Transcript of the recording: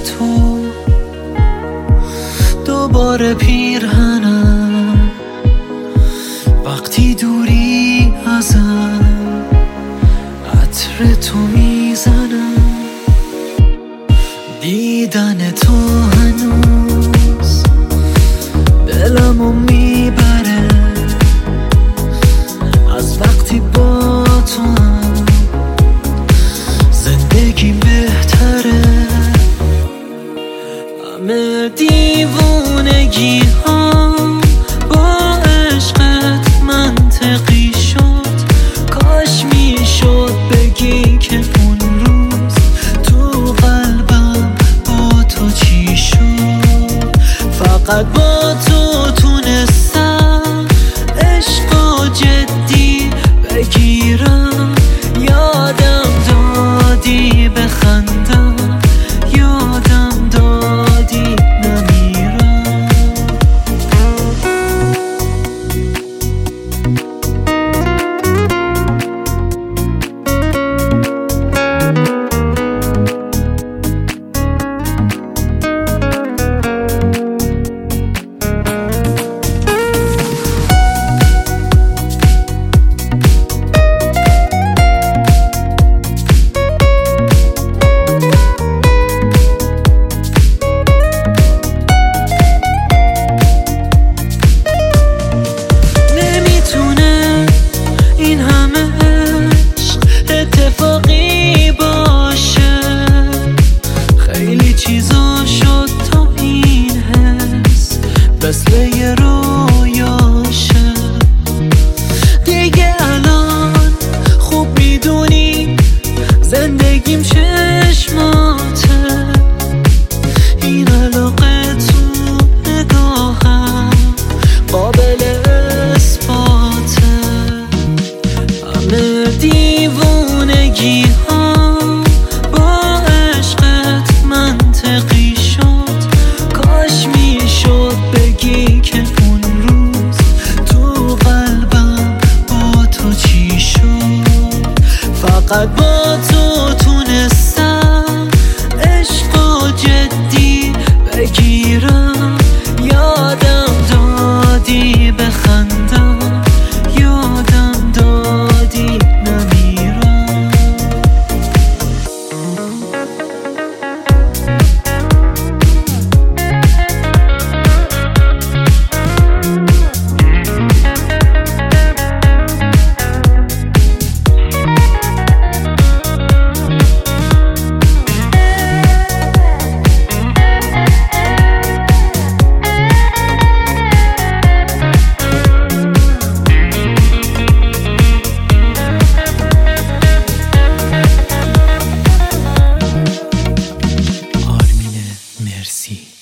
تو دوباره پیرهنم وقتی دوری ازم عطر تو میزنم دیدن تو هنوز دلمو میبره از وقتی با تو هم زندگی بهتره همه دیوونگی ها با عشقت منطقی شد کاش میشد بگی که اون روز تو قلبم با تو چی شد فقط با تو تونستم عشقو جدی بگیرم یادم دادی بخندم یادم دادی نمیرم اتفاقی باشه خیلی چیزا شد تا این حس مثل یه رویاشه دیگه الان خوب میدونی زندگیم چشماته این علاقه تو نگاهم قابل اثباته همه دیوونگی ها با عشقت منطقی شد کاش میشد بگی که اون روز تو قلبم با تو چی شد فقط با تو تونستم عشقو جدی بگیرم یادم دادی بخندم یادم دادی نمیرم Merci.